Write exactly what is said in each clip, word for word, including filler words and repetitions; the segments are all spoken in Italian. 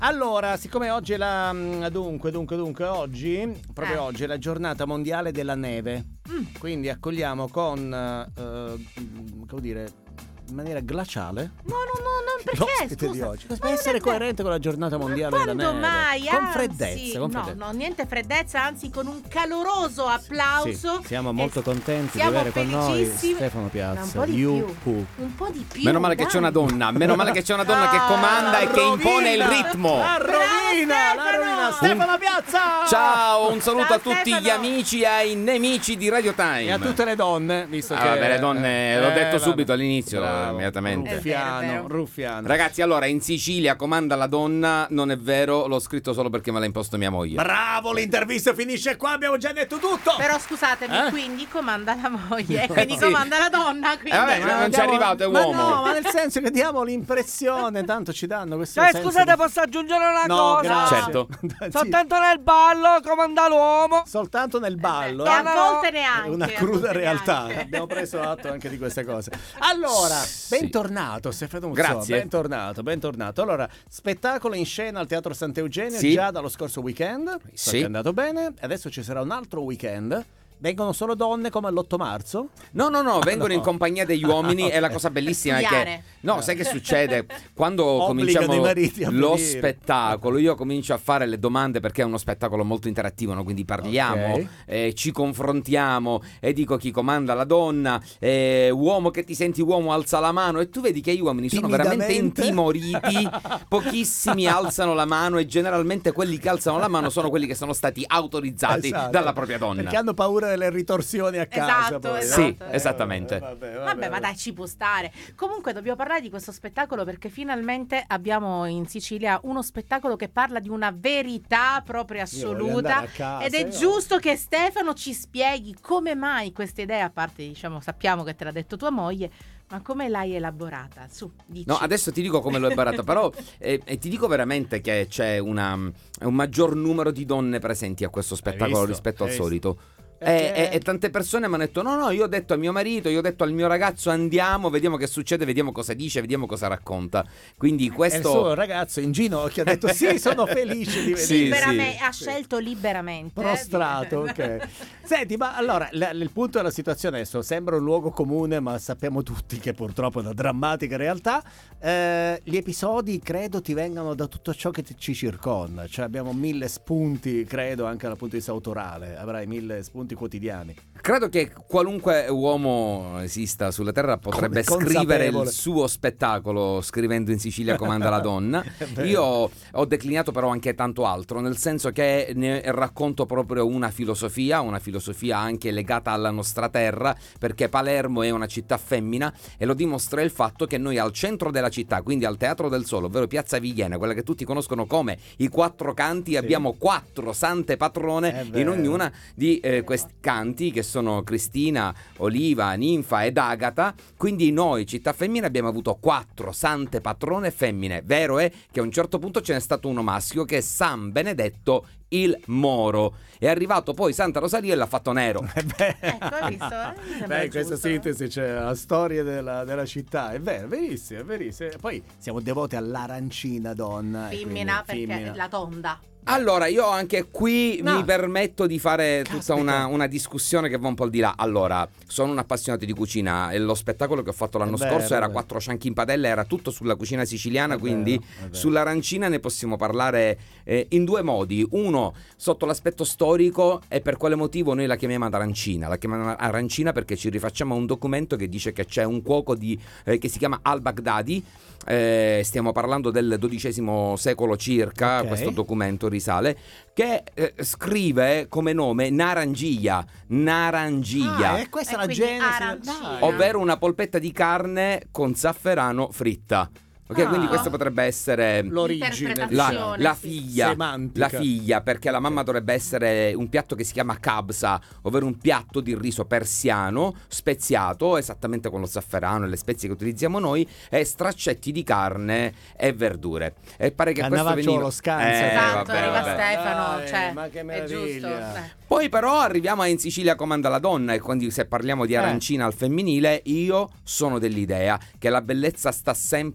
Allora, siccome oggi è la dunque, dunque, dunque oggi, proprio Eh. oggi è la giornata mondiale della neve. Mm. Quindi accogliamo con eh, come dire, in maniera glaciale No, no, no, non perché, l'ospite scusa. di oggi. Ma Per non essere è vero. coerente con la giornata mondiale Ma della quando neve. mai? Con Anzi, freddezza, con no, freddezza. no, niente freddezza, anzi con un caloroso applauso. Sì, siamo molto E contenti siamo di avere con noi felicissimi. Stefano Ma Piazza. un po' di Yuhu. più. Un po' di più. Meno male che c'è una donna, meno male che c'è una donna che Ah, comanda e che rovina! impone il ritmo. La rovina, la rovina. Stefano Piazza! Ciao, un saluto Ciao, a tutti Stefano. gli amici e ai nemici di Radio Time. E a tutte le donne, visto Ah, che vabbè, le donne, l'ho detto vabbè. subito all'inizio, Bravo. immediatamente. È vero, è Ruffiano, vero. ruffiano. Ragazzi, allora, in Sicilia comanda la donna, non è vero, l'ho scritto solo perché me l'ha imposto mia moglie. Bravo, l'intervista finisce qua, abbiamo già detto tutto. Però scusatemi, Eh? quindi comanda la moglie, quindi Sì. comanda la donna. Quindi... Eh, vabbè, Ma non c'è arrivato, è ma uomo. no, ma nel senso che diamo l'impressione, tanto ci danno questo Cioè, senso scusate, di- posso aggiungere una No, cosa? grazie. Certo. Sì, Soltanto nel ballo comanda l'uomo. soltanto nel ballo. E eh. a volte È neanche. una a cruda volte realtà. neanche. Abbiamo preso atto anche di queste cose. Allora, Sì. bentornato Stefano Muzzò. Grazie. Bentornato, bentornato. Allora, spettacolo in scena al Teatro Sant'Eugenio Sì. già dallo scorso weekend. So Sì. che è andato bene. Adesso ci sarà un altro weekend. Vengono solo donne come all'otto marzo? No, no, no, vengono no. in compagnia degli uomini e la Ok. cosa bellissima è che Studiare. no, sai che succede? Quando Obbligano cominciamo i mariti a lo venire. spettacolo, io comincio a fare le domande perché è uno spettacolo molto interattivo, no? Quindi parliamo, Ok. eh, ci confrontiamo e dico chi comanda la donna, eh, uomo che ti senti uomo alza la mano e tu vedi che gli uomini sono veramente Timidamente. intimoriti, pochissimi alzano la mano e generalmente quelli che alzano la mano sono quelli che sono stati autorizzati Esatto. dalla propria donna. Perché hanno paura delle ritorsioni a casa. Esatto, poi, no? esatto. Sì, esattamente. Eh, vabbè, vabbè, Vabbè, ma dai, ci può stare. Comunque dobbiamo parlare di questo spettacolo perché finalmente abbiamo in Sicilia uno spettacolo che parla di una verità proprio Io voglio assoluta. andare a casa, Ed è io- giusto che Stefano ci spieghi come mai questa idea, a parte diciamo sappiamo che te l'ha detto tua moglie, ma come l'hai elaborata? Su, dici. No, adesso ti dico come l'ho imparato, però eh, e ti dico veramente che c'è una, un maggior numero di donne presenti a questo spettacolo visto? rispetto al Hai solito. Perché- E, e- e tante persone mi hanno detto no no io ho detto a mio marito, io ho detto al mio ragazzo andiamo, vediamo che succede, vediamo cosa dice, vediamo cosa racconta. Quindi E il questo suo ragazzo in ginocchio ha detto sì, sono felice di venire. Sì, Liberame- sì. ha scelto liberamente. Prostrato, ok. Senti, ma allora l- il punto della situazione adesso sembra un luogo comune, ma sappiamo tutti che purtroppo è una drammatica realtà. Eh, gli episodi credo ti vengano da tutto ciò che ti- ci circonda, cioè abbiamo mille spunti, credo anche dal punto di vista autorale, avrai mille spunti quotidiani. credo che qualunque uomo esista sulla terra potrebbe Con- scrivere il consapevole. suo spettacolo scrivendo In Sicilia comanda la donna. È vero. Io ho declinato però anche tanto altro, nel senso che ne racconto proprio una filosofia, una filosofia anche legata alla nostra terra, perché Palermo è una città femmina e lo dimostra il fatto che noi al centro della città, quindi al Teatro del Sole, ovvero Piazza Vigliene, quella che tutti conoscono come i Quattro Canti, abbiamo quattro sante È patrone in vero. ognuna di eh, questi canti, che sono Cristina, Oliva, Ninfa ed Agata. Quindi noi, città femmina, abbiamo avuto quattro sante patrone femmine. Vero è che a un certo punto ce n'è stato uno maschio, che è San Benedetto il Moro. È arrivato poi Santa Rosalia e l'ha fatto nero. Eh beh, Ecco, hai visto? Eh? Mi sembra beh, in questa giusto. sintesi c'è la storia della, della città, è vero, è verissimo, è verissimo. Poi siamo devoti all'arancina donna. e Femmina, quindi perché femmina. la tonda. Allora, io anche qui No. mi permetto di fare tutta Caspita. una, una discussione che va un po' al di là. Allora, sono un appassionato di cucina e lo spettacolo che ho fatto l'anno È vero, scorso è era vero. Quattro Scianchi in padella, era tutto sulla cucina siciliana, È quindi vero, è vero. sull'arancina ne possiamo parlare eh, in due modi. Uno, sotto l'aspetto storico, e per quale motivo noi la chiamiamo ad arancina. La chiamiamo arancina perché ci rifacciamo a un documento che dice che c'è un cuoco di, eh, che si chiama al-Baghdadi. Eh, stiamo parlando del dodicesimo secolo circa, Ok. questo documento risale, che eh, scrive come nome Narangia, Narangia, Ah, e questa E è la quindi genesi. arancina. Dai. ovvero una polpetta di carne con zafferano fritta. Ok, Ah. quindi questa potrebbe essere L'origine, la, Interpretazione, la sì. figlia, Semantica. la figlia, perché la mamma dovrebbe essere un piatto che si chiama kabsa, ovvero un piatto di riso persiano speziato esattamente con lo zafferano e le spezie che utilizziamo noi, e straccetti di carne e verdure. E pare che questo Cannavacciolo veniva scanza. Eh, Esatto, vabbè, arriva vabbè. Stefano, Dai, cioè, ma che è meraviglia. giusto. Beh. Poi però arriviamo a In Sicilia comanda la donna, e quindi se parliamo di arancina al femminile, io sono dell'idea che la bellezza sta sempre dove?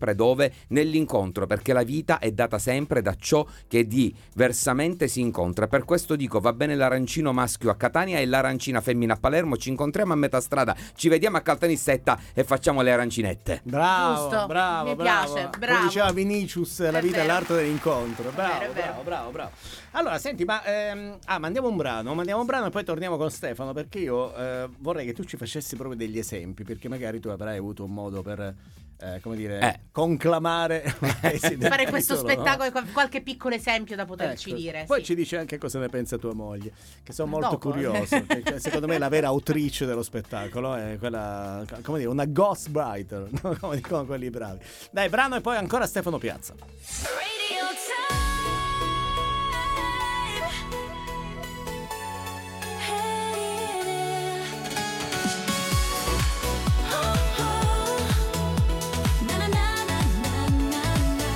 dove? Nell'incontro, perché la vita è data sempre da ciò che diversamente si incontra. Per questo dico, va bene l'arancino maschio a Catania e l'arancina femmina a Palermo, ci incontriamo a metà strada, ci vediamo a Caltanissetta e facciamo le arancinette. Bravo, Giusto, bravo, mi bravo. piace, Come bravo. diceva Vinicius, la È vita è vero. l'arte dell'incontro. Bravo, vero, è vero. bravo, bravo, bravo. Allora, senti, ma ehm, ah, mandiamo un brano, mandiamo un brano e poi torniamo con Stefano, perché io eh, vorrei che tu ci facessi proprio degli esempi, perché magari tu avrai avuto un modo per eh, come dire, Eh. conclamare Fare questo titolo, spettacolo, no? e qualche piccolo esempio da poterci Ecco. dire. Poi sì. ci dice anche cosa ne pensa tua moglie, che sono Ma molto dopo. curioso, perché, cioè, secondo me la vera autrice dello spettacolo è quella, come dire, una ghostwriter, no? Come dicono quelli bravi. Dai, brano e poi ancora Stefano Piazza. Radio time. Hey. Oh, oh. Na na na na na na.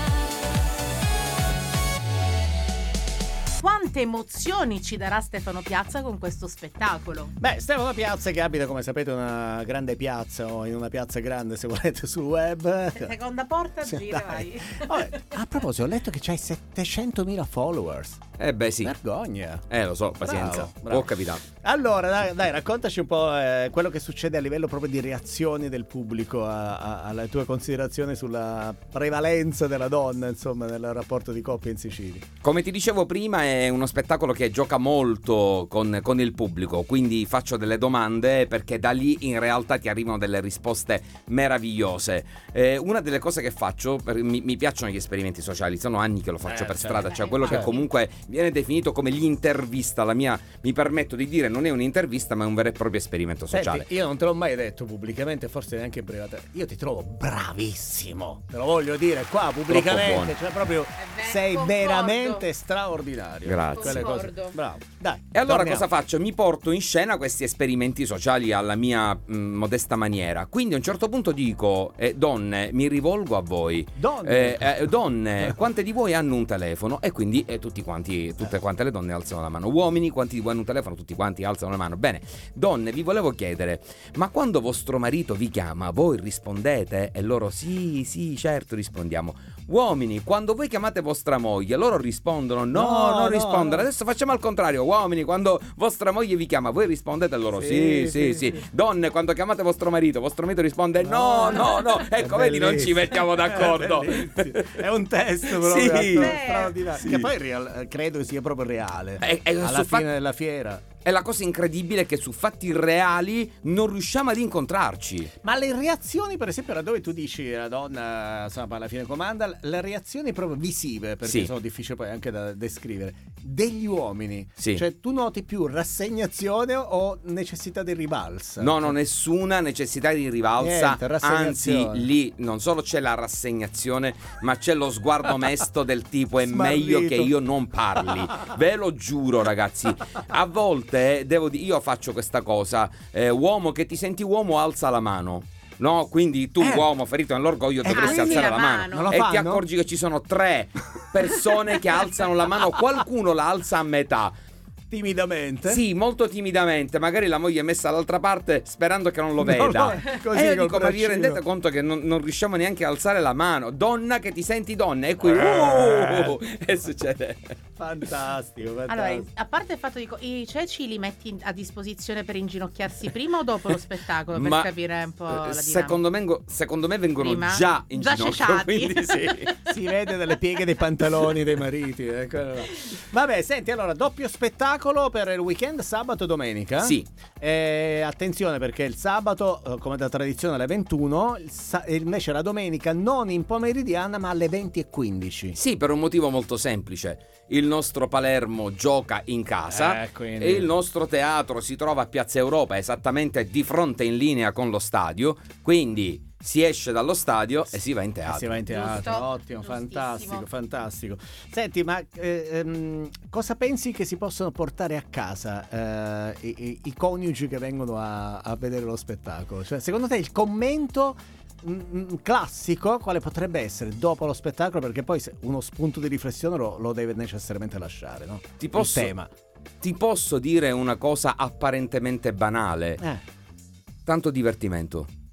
Quante emozioni ci darà Stefano Piazza con questo spettacolo? Beh, Stefano Piazza che abita, come sapete, in una grande piazza o in una piazza grande, se volete, sul web. Seconda porta, Sì, gira, dai. vai. Vabbè, a proposito, ho letto che c'hai settecentomila followers. Eh beh sì, Vergogna. eh lo so, pazienza, Bravo, bravo. può capitare. Allora, dai, dai, raccontaci un po' eh, quello che succede a livello proprio di reazioni del pubblico a- a- alle tue considerazioni sulla prevalenza della donna, insomma, nel rapporto di coppia in Sicilia. Come ti dicevo prima, è uno spettacolo che gioca molto con, con il pubblico, quindi faccio delle domande perché da lì in realtà ti arrivano delle risposte meravigliose. Eh, una delle cose che faccio, per- mi, mi piacciono gli esperimenti sociali, sono anni che lo faccio Eh, per certo. strada, cioè quello che Certo. comunque viene definito come l'intervista, la mia, mi permetto di dire, non è un'intervista ma è un vero e proprio esperimento sociale. Senti, io non te l'ho mai detto pubblicamente, forse neanche in privato. Io ti trovo bravissimo. Te lo voglio dire qua buono. pubblicamente. Cioè, proprio beh, sei concordo. veramente straordinario. Grazie. Quelle cose. Concordo. Bravo. Dai. E allora torniamo. cosa faccio? Mi porto in scena questi esperimenti sociali alla mia mh, modesta maniera. Quindi a un certo punto dico, eh, donne, mi rivolgo a voi. Donne. Eh, eh, donne, quante di voi hanno un telefono? E quindi eh, tutti quanti, tutte quante le donne alzano la mano. Uomini, quanti di voi hanno un telefono? Tutti quanti alzano la mano. Bene, donne, vi volevo chiedere, ma quando vostro marito vi chiama, voi rispondete? E loro sì, sì, certo rispondiamo. Uomini, quando voi chiamate vostra moglie, loro rispondono no, No, non no, rispondono. no. Adesso facciamo al contrario. Uomini, quando vostra moglie vi chiama, voi rispondete? E loro sì, Sì, sì, sì, sì. sì. Donne, quando chiamate vostro marito, vostro marito risponde no, no, no. È Ecco, vedi, non ci bellissimo. mettiamo d'accordo. È bellissimo. È un test proprio Sì. sto- Beh. straordinario. Che poi real- credo sia proprio reale. E- e Alla su fine fa- della fiera. E la cosa incredibile è che su fatti reali non riusciamo ad incontrarci. Ma le reazioni, per esempio, laddove tu dici la donna, insomma, alla fine comanda, le reazioni proprio visive, perché Sì. sono difficili poi anche da descrivere, degli uomini. Sì. Cioè, tu noti più rassegnazione o necessità di ribalza? No, no, nessuna necessità di rivalsa. Niente, rassegnazione. Anzi, lì non solo c'è la rassegnazione, ma c'è lo sguardo mesto del tipo è Smarrito. meglio che io non parli. Ve lo giuro, ragazzi. A volte devo dire, io faccio questa cosa. eh, uomo che ti senti uomo, alza la mano. No, quindi tu Eh. uomo ferito nell'orgoglio dovresti alzi alzare la la mano, mano. Non lo e ti fanno? accorgi che ci sono tre persone che alzano la mano, qualcuno la alza a metà. Timidamente? Sì, molto timidamente, magari la moglie è messa all'altra parte sperando che non lo No, veda. no, così e io col dico, ma vi braccino. rendete conto che non, non riusciamo neanche a alzare la mano? Donna che ti senti donna, e qui Eh. uh, e succede. Fantastico, fantastico. Allora, a parte il fatto di co- i ceci li metti a disposizione per inginocchiarsi prima o dopo lo spettacolo, per Ma, capire un po' la eh, dinamica? secondo me, secondo me vengono Prima? già in Già ginocchio, cecciati. quindi sì. Si vede dalle pieghe dei pantaloni dei mariti. eh, quello là. Vabbè, senti, allora, doppio spettacolo per il weekend, sabato e domenica. Sì. Eh, attenzione, perché il sabato, eh, come da tradizione, alle ventuno, il sa- invece la domenica non in pomeridiana, ma alle venti e quindici. Sì, per un motivo molto semplice. Il nostro Palermo gioca in casa Eh, quindi- e il nostro teatro si trova a Piazza Europa, esattamente di fronte in linea con lo stadio, quindi si esce dallo stadio e si va in Eh, teatro. si va in teatro, Giusto, ottimo, giustissimo. fantastico, fantastico. Senti, ma eh, ehm, cosa pensi che si possono portare a casa eh, i, i- i coniugi che vengono a, a vedere lo spettacolo? Cioè, secondo te il commento mm, mm, classico quale potrebbe essere dopo lo spettacolo? Perché poi se- uno spunto di riflessione lo, lo deve necessariamente lasciare, no? Ti posso, Il tema. ti posso dire una cosa apparentemente banale? Eh, Tanto divertimento.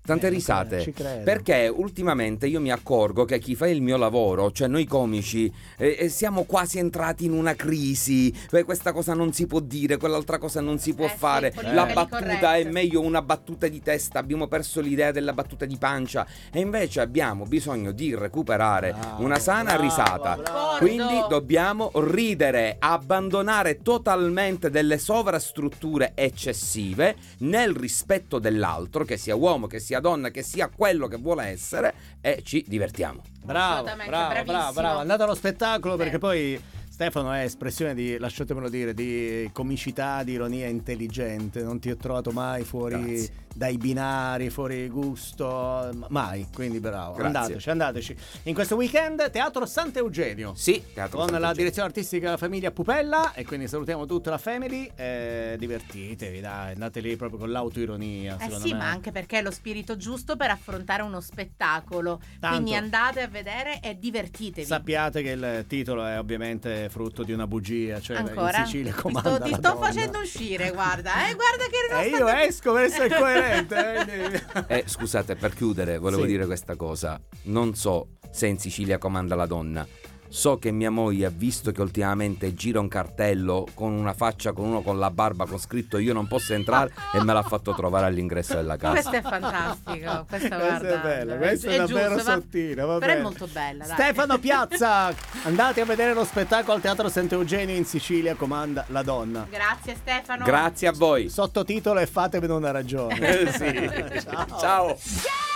Tante Eh, risate. ci credo. Perché ultimamente io mi accorgo che chi fa il mio lavoro, cioè noi comici, eh, eh, siamo quasi entrati in una crisi. Eh, questa cosa non si può dire, quell'altra cosa non si può Eh sì, fare. politica La di battuta corretto. è meglio una battuta di testa. Abbiamo perso l'idea della battuta di pancia. E invece abbiamo bisogno di recuperare Bravo, una sana bravo, risata. bravo. Quindi dobbiamo ridere, abbandonare totalmente delle sovrastrutture eccessive nel rispetto dell'altro, che sia uomo, che sia donna, che sia quello che vuole essere, e ci divertiamo. Bravo, Assolutamente, bravo, bravo, bravissimo. bravo. Andate allo spettacolo Sì. perché poi Stefano è espressione di, lasciatemelo dire, di comicità, di ironia intelligente. Non ti ho trovato mai fuori Grazie. dai binari, fuori gusto, mai. Quindi bravo. Grazie. Andateci, andateci. In questo weekend Teatro Sant'Eugenio. Sì, Teatro Con la Sant'Eugenio. direzione artistica della famiglia Pupella, e quindi salutiamo tutta la family. Eh, divertitevi, dai, andate lì proprio con l'autoironia. Eh secondo sì, me. ma anche perché è lo spirito giusto per affrontare uno spettacolo. Tanto. Quindi andate a vedere e divertitevi. Sappiate che il titolo è ovviamente frutto di una bugia, cioè Ancora? in Sicilia ti comanda sto, ti la sto donna. facendo uscire, guarda, eh, guarda che non E sta io andando- esco per essere coerente. eh. Eh, scusate, per chiudere, volevo Sì. dire questa cosa. Non so se in Sicilia comanda la donna. So che mia moglie ha visto che ultimamente gira un cartello con una faccia, con uno con la barba, con scritto io non posso entrare, e me l'ha fatto trovare all'ingresso della casa. Questo è fantastico, questa Questa guarda, è bella, questa è, davvero giusto, va- sottile. va Però è bene. molto bella, dai. Stefano Piazza, andate a vedere lo spettacolo al Teatro Sant'Eugenio in Sicilia, comanda la donna. Grazie Stefano. Grazie a voi. Sottotitolo e fatevene una ragione. Eh, sì. Ciao. Yeah!